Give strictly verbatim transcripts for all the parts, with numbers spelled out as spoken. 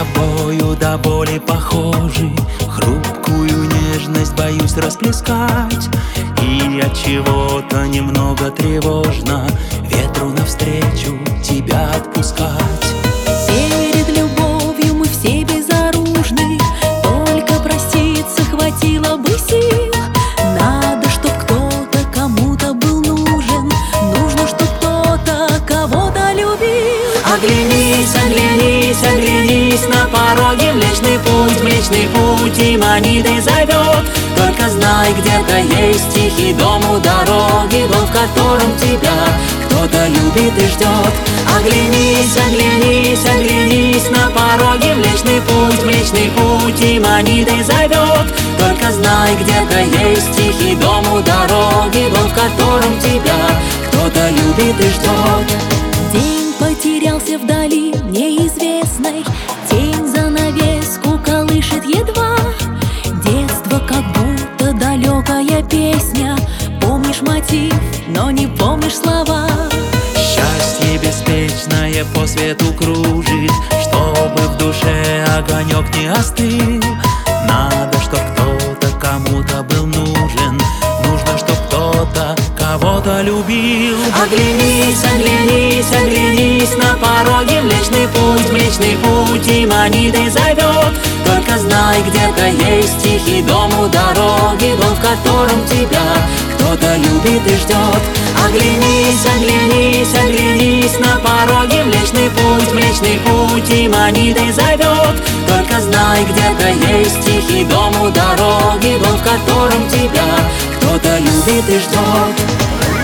тобою до боли похожи, хрупкую нежность боюсь расплескать. И от чего-то немного тревожно ветру навстречу тебя отпускать. Перед любовью мы все безоружны, только проститься хватило бы сил. Надо, чтоб кто-то кому-то был нужен, нужно, чтоб кто-то кого-то любил. Оглянись, оглянись, оглянись, на пороге Млечный Путь, Млечный Путь и манит и зовет. Только знай, где-то есть тихий дом у дороги, дом, в котором тебя кто-то любит и ждет. Оглянись, оглянись, оглянись, на пороге Млечный Путь, Млечный Путь и манит и зовет. Только знай, где-то есть тихий дом у дороги, дом, в котором тебя кто-то любит и ждет. День потерялся вдали неизвестной, тень занавеску колышет едва. Детство как будто далекая песня, помнишь мотив, но не помнишь слова. Счастье беспечное по свету кружит, чтобы в душе огонек не остыл. Надо, чтоб кто-то кому-то был нужен, нужно, чтоб кто-то кого-то любил. Оглянись, оглянись, оглянись, на пороге Млечный Путь, Млечный Путь и манит и зовет. Только знай, где-то есть тихий дом у дороги, дом, в котором тебя кто-то любит и ждет. Оглянись, оглянись, оглянись, на пороге Млечный Путь, Млечный Путь и манит и зовет. Только знай, где-то есть тихий дом у дороги, дом, в котором тебя кто-то любит и ждет.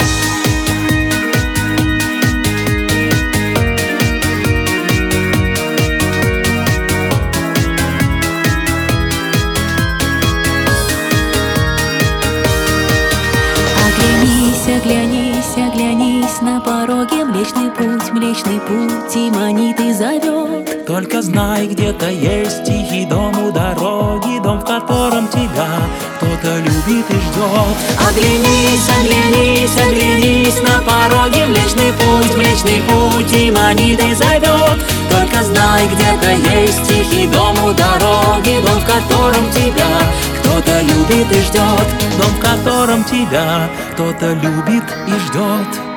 Оглянись, оглянись, на пороге Млечный Путь, Млечный Путь и манит и зовет. Только знай, где-то есть тихий дом у дороги, дом, в котором тебя кто-то любит и ждет. Оглянись, оглянись, оглянись, на пороге Млечный Путь, Млечный Путь и манит и зовет. Только знай, где-то есть тихий дом у дороги, дом, в котором тебя кто-то любит и ждет, дом, в котором тебя кто-то любит и ждет.